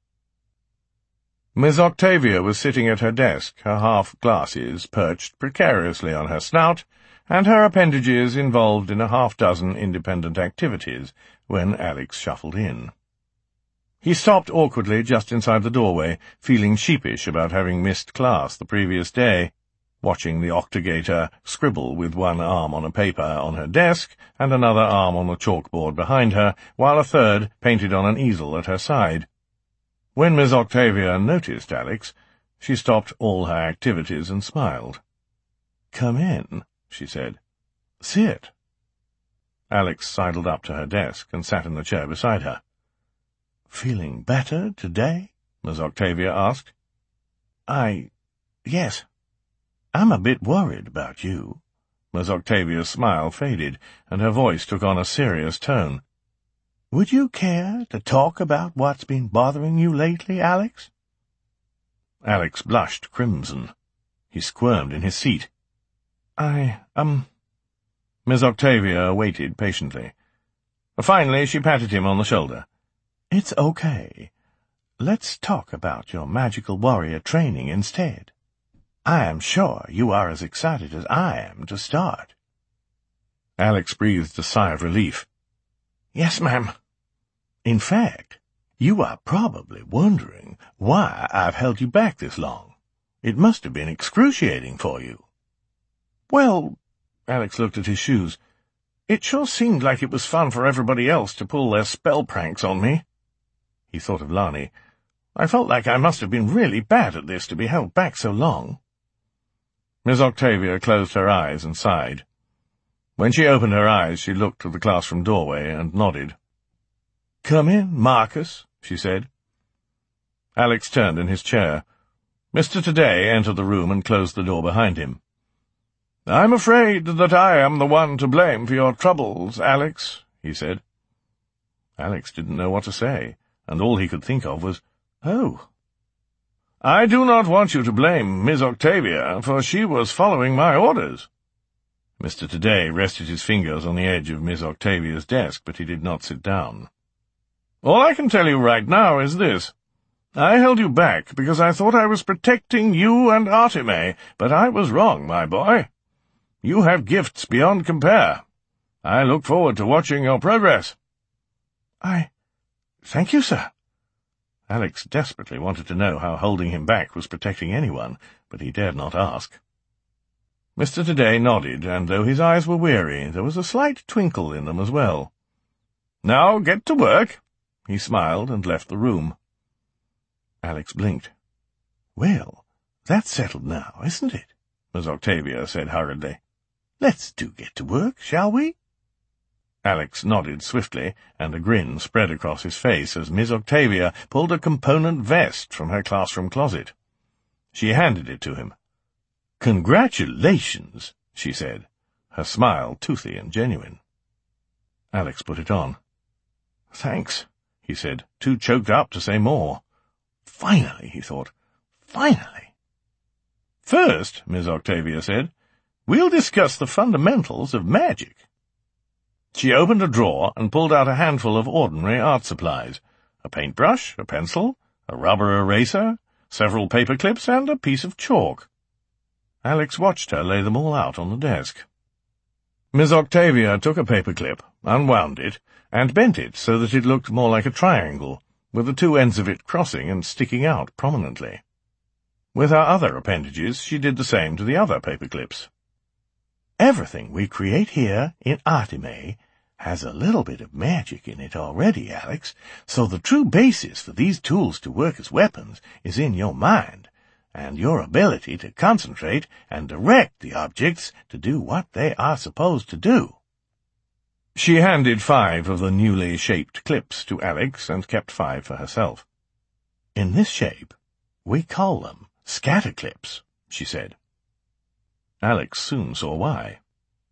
Miss Octavia was sitting at her desk, her half-glasses perched precariously on her snout, and her appendages involved in a half-dozen independent activities, when Alex shuffled in. He stopped awkwardly just inside the doorway, feeling sheepish about having missed class the previous day, watching the octogator scribble with one arm on a paper on her desk and another arm on the chalkboard behind her, while a third painted on an easel at her side. When Miss Octavia noticed Alex, she stopped all her activities and smiled. "Come in," she said. "Sit." Alex sidled up to her desk and sat in the chair beside her. "Feeling better today?" Miss Octavia asked. Yes. I'm a bit worried about you." Miss Octavia's smile faded, and her voice took on a serious tone. "Would you care to talk about what's been bothering you lately, Alex?" Alex blushed crimson. He squirmed in his seat. Miss Octavia waited patiently. Finally, she patted him on the shoulder. "It's okay. Let's talk about your magical warrior training instead. I am sure you are as excited as I am to start." Alex breathed a sigh of relief. "Yes, ma'am. In fact, you are probably wondering why I've held you back this long. It must have been excruciating for you." "Well," Alex looked at his shoes, "it sure seemed like it was fun for everybody else to pull their spell pranks on me." He thought of Lani. "I felt like I must have been really bad at this to be held back so long." Miss Octavia closed her eyes and sighed. When she opened her eyes, she looked to the classroom doorway and nodded. "Come in, Marcus," she said. Alex turned in his chair. Mr. Today entered the room and closed the door behind him. "I'm afraid that I am the one to blame for your troubles, Alex," he said. Alex didn't know what to say, and all he could think of was, "Oh." "I do not want you to blame Miss Octavia, for she was following my orders." Mr. Today rested his fingers on the edge of Miss Octavia's desk, but he did not sit down. "All I can tell you right now is this. I held you back because I thought I was protecting you and Artime, but I was wrong, my boy. You have gifts beyond compare. I look forward to watching your progress." Thank you, sir." Alex desperately wanted to know how holding him back was protecting anyone, but he dared not ask. Mr. Today nodded, and though his eyes were weary, there was a slight twinkle in them as well. "Now get to work." He smiled and left the room. Alex blinked. "Well, that's settled now, isn't it?" Miss Octavia said hurriedly. "Let's get to work, shall we?" Alex nodded swiftly, and a grin spread across his face as Miss Octavia pulled a component vest from her classroom closet. She handed it to him. "Congratulations," she said, her smile toothy and genuine. Alex put it on. "Thanks," he said, too choked up to say more. Finally, he thought. Finally. "First," Miss Octavia said, "we'll discuss the fundamentals of magic." She opened a drawer and pulled out a handful of ordinary art supplies, a paintbrush, a pencil, a rubber eraser, several paper clips, and a piece of chalk. Alex watched her lay them all out on the desk. Miss Octavia took a paperclip, unwound it, and bent it so that it looked more like a triangle, with the two ends of it crossing and sticking out prominently. With her other appendages, she did the same to the other paperclips. "Everything we create here in Artime has a little bit of magic in it already, Alex, so the true basis for these tools to work as weapons is in your mind, and your ability to concentrate and direct the objects to do what they are supposed to do." She handed 5 of the newly shaped clips to Alex and kept 5 for herself. "In this shape, we call them scatter clips," she said. Alex soon saw why.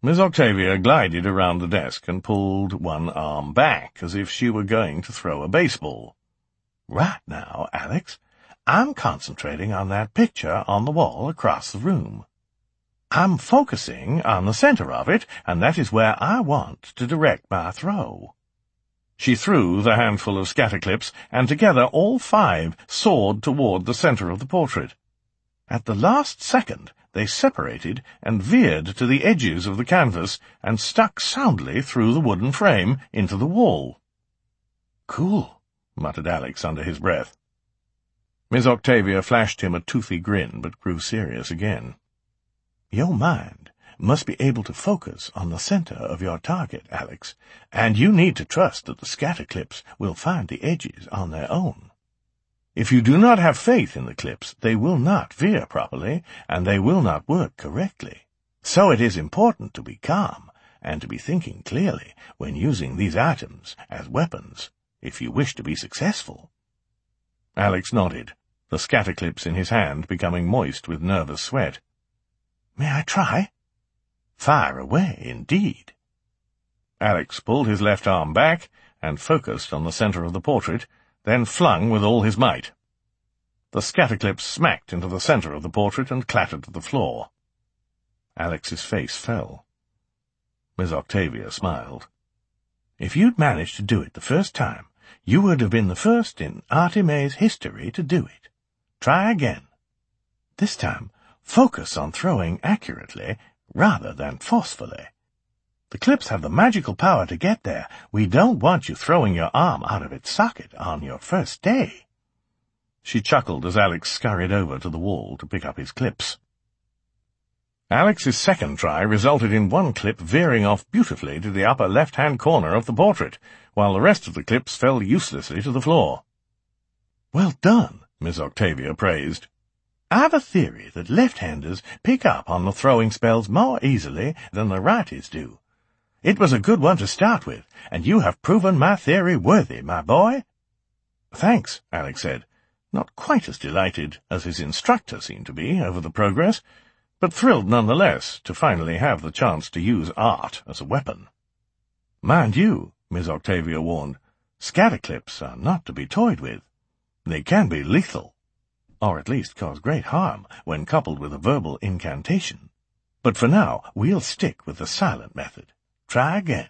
Miss Octavia glided around the desk and pulled one arm back, as if she were going to throw a baseball. "Right now, Alex, I'm concentrating on that picture on the wall across the room. I'm focusing on the center of it, and that is where I want to direct my throw." She threw the handful of scatterclips, and together all 5 soared toward the center of the portrait. At the last second, they separated and veered to the edges of the canvas and stuck soundly through the wooden frame into the wall. "Cool," muttered Alex under his breath. Miss Octavia flashed him a toothy grin, but grew serious again. "Your mind must be able to focus on the center of your target, Alex, and you need to trust that the scatterclips will find the edges on their own. If you do not have faith in the clips, they will not veer properly, and they will not work correctly. So it is important to be calm and to be thinking clearly when using these items as weapons, if you wish to be successful." Alex nodded, the scatterclips in his hand becoming moist with nervous sweat. "May I try?" "Fire away, indeed." Alex pulled his left arm back and focused on the center of the portrait, then flung with all his might. The scatterclips smacked into the center of the portrait and clattered to the floor. Alex's face fell. Miss Octavia smiled. "If you'd managed to do it the first time, you would have been the first in Auntie May's history to do it. Try again. This time, focus on throwing accurately rather than forcefully. The clips have the magical power to get there. We don't want you throwing your arm out of its socket on your first day." She chuckled as Alex scurried over to the wall to pick up his clips. Alex's second try resulted in one clip veering off beautifully to the upper left-hand corner of the portrait, while the rest of the clips fell uselessly to the floor. "Well done," Miss Octavia praised. "I've a theory that left-handers pick up on the throwing spells more easily than the righties do. It was a good one to start with, and you have proven my theory worthy, my boy." "Thanks," Alex said, not quite as delighted as his instructor seemed to be over the progress, but thrilled nonetheless to finally have the chance to use art as a weapon. "Mind you," Miss Octavia warned, "scatterclips are not to be toyed with. They can be lethal, or at least cause great harm when coupled with a verbal incantation. But for now, we'll stick with the silent method. Try again."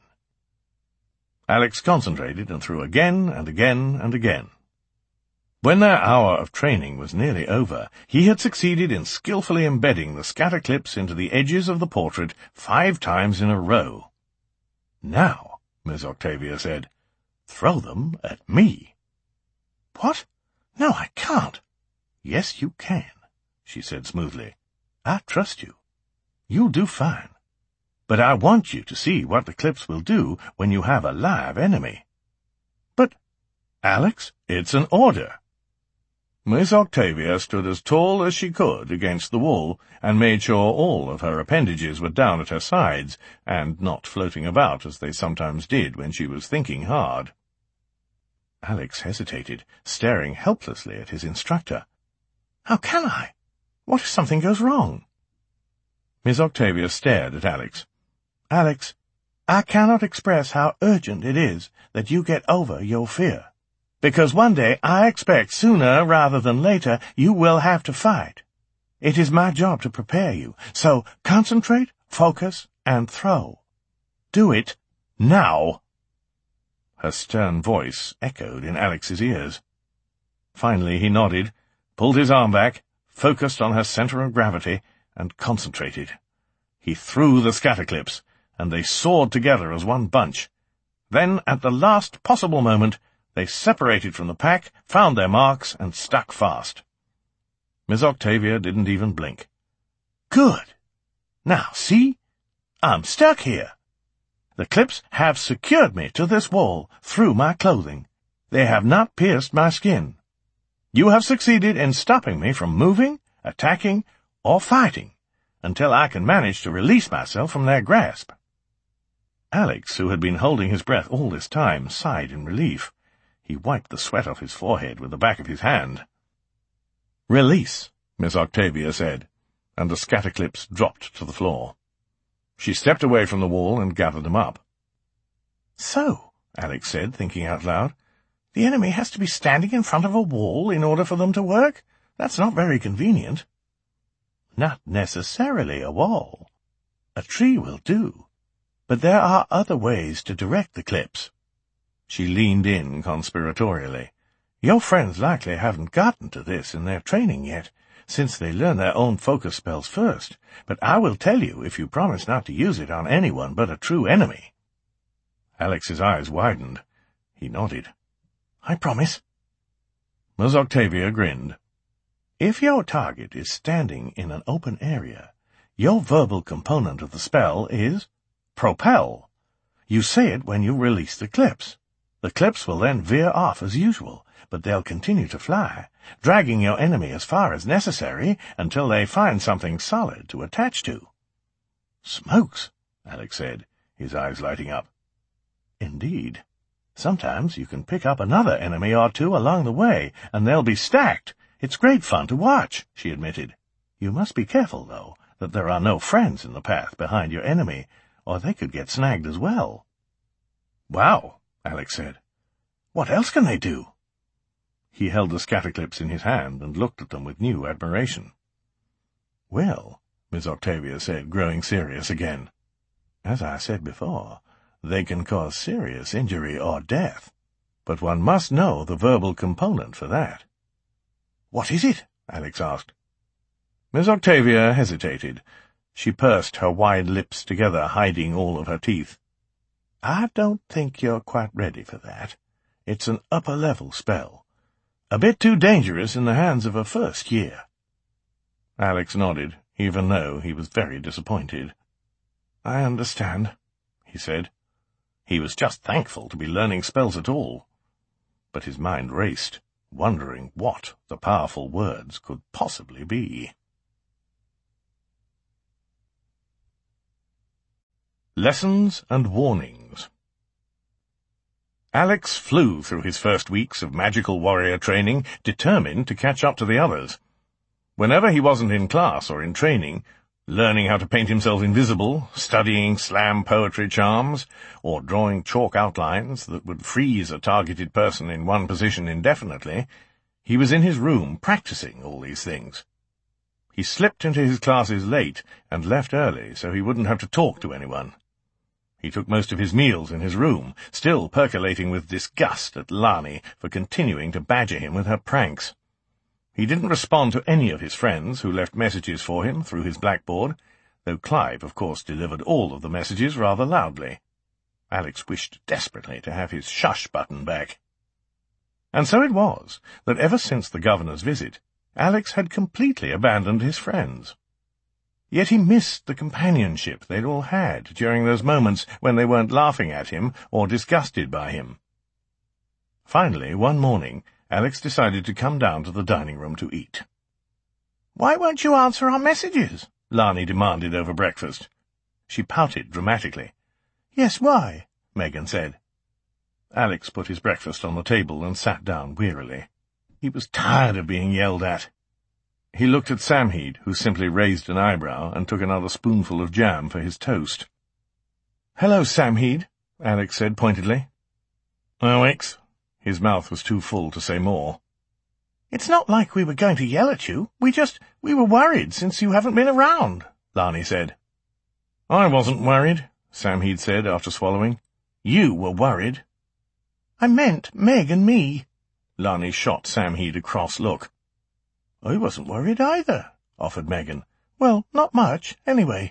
Alex concentrated and threw again and again and again. When their hour of training was nearly over, he had succeeded in skillfully embedding the scatterclips into the edges of the portrait 5 times in a row. "Now," Miss Octavia said, "throw them at me." "What? No, I can't." "Yes, you can," she said smoothly. "I trust you. You'll do fine. But I want you to see what the clips will do when you have a live enemy." "But, Alex, it's an order." Miss Octavia stood as tall as she could against the wall and made sure all of her appendages were down at her sides and not floating about as they sometimes did when she was thinking hard. Alex hesitated, staring helplessly at his instructor. "How can I? What if something goes wrong?" Miss Octavia stared at Alex. "Alex, I cannot express how urgent it is that you get over your fear. Because one day I expect sooner rather than later you will have to fight. It is my job to prepare you, so concentrate, focus, and throw. Do it now." Her stern voice echoed in Alex's ears. Finally he nodded, pulled his arm back, focused on her center of gravity, and concentrated. He threw the scatterclips, and they soared together as one bunch. Then, at the last possible moment, they separated from the pack, found their marks, and stuck fast. Miss Octavia didn't even blink. "Good. Now, see? I'm stuck here. The clips have secured me to this wall through my clothing. They have not pierced my skin. You have succeeded in stopping me from moving, attacking, or fighting, until I can manage to release myself from their grasp." Alex, who had been holding his breath all this time, sighed in relief. He wiped the sweat off his forehead with the back of his hand. "Release," Miss Octavia said, and the scatterclips dropped to the floor. She stepped away from the wall and gathered them up. "So," Alex said, thinking out loud, "the enemy has to be standing in front of a wall in order for them to work? That's not very convenient." "Not necessarily a wall. A tree will do. But there are other ways to direct the clips." She leaned in conspiratorially. "Your friends likely haven't gotten to this in their training yet, since they learn their own focus spells first, but I will tell you if you promise not to use it on anyone but a true enemy." Alex's eyes widened. He nodded. "I promise." Miss Octavia grinned. "If your target is standing in an open area, your verbal component of the spell is propel. You say it when you release the clips. The clips will then veer off as usual, but they'll continue to fly, dragging your enemy as far as necessary until they find something solid to attach to." "Smokes," Alex said, his eyes lighting up. "Indeed. Sometimes you can pick up another enemy or two along the way, and they'll be stacked. It's great fun to watch," she admitted. "You must be careful, though, that there are no friends in the path behind your enemy, or they could get snagged as well." "Wow," Alex said. "What else can they do?" He held the scatterclips in his hand and looked at them with new admiration. "Well," Miss Octavia said, growing serious again, "as I said before, they can cause serious injury or death, but one must know the verbal component for that." "What is it?" Alex asked. Miss Octavia hesitated. She pursed her wide lips together, hiding all of her teeth. "I don't think you're quite ready for that. It's an upper-level spell. A bit too dangerous in the hands of a first year." Alex nodded, even though he was very disappointed. "I understand," he said. He was just thankful to be learning spells at all. But his mind raced, wondering what the powerful words could possibly be. Lessons and Warnings. Alex flew through his first weeks of magical warrior training, determined to catch up to the others. Whenever he wasn't in class or in training, learning how to paint himself invisible, studying slam poetry charms, or drawing chalk outlines that would freeze a targeted person in one position indefinitely, he was in his room practicing all these things. He slipped into his classes late and left early so he wouldn't have to talk to anyone. He took most of his meals in his room, still percolating with disgust at Lani for continuing to badger him with her pranks. He didn't respond to any of his friends who left messages for him through his blackboard, though Clive, of course, delivered all of the messages rather loudly. Alex wished desperately to have his shush button back. And so it was that ever since the governor's visit, Alex had completely abandoned his friends. Yet he missed the companionship they'd all had during those moments when they weren't laughing at him or disgusted by him. Finally, one morning, Alex decided to come down to the dining room to eat. "Why won't you answer our messages?" Lani demanded over breakfast. She pouted dramatically. "Yes, why?" Megan said. Alex put his breakfast on the table and sat down wearily. He was tired of being yelled at. He looked at Samheed, who simply raised an eyebrow and took another spoonful of jam for his toast. "Hello, Samheed," Alex said pointedly. "Alex?" His mouth was too full to say more. "It's not like we were going to yell at you. We were worried since you haven't been around," Lani said. "I wasn't worried," Samheed said after swallowing. "You were worried." "I meant Meg and me." Lani shot Samheed a cross look. "I wasn't worried either," offered Megan. "Well, not much, anyway."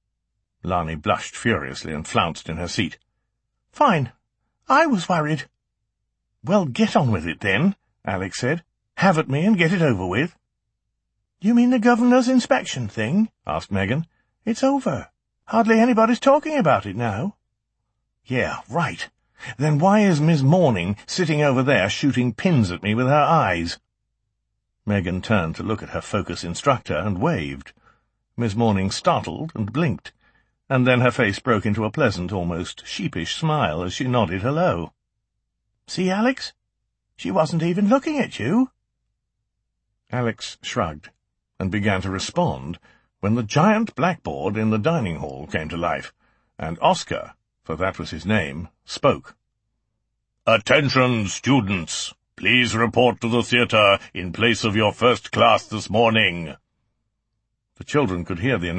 Lani blushed furiously and flounced in her seat. "Fine. I was worried." "Well, get on with it, then," Alex said. "Have at me and get it over with." "You mean the governor's inspection thing?" asked Megan. "It's over. Hardly anybody's talking about it now." "Yeah, right. Then why is Miss Morning sitting over there shooting pins at me with her eyes?" Megan turned to look at her focus instructor and waved. Miss Morning startled and blinked, and then her face broke into a pleasant, almost sheepish smile as she nodded hello. "See, Alex? She wasn't even looking at you." Alex shrugged and began to respond when the giant blackboard in the dining hall came to life, and Oscar, for that was his name, spoke. "Attention, students! Please report to the theatre in place of your first class this morning." The children could hear the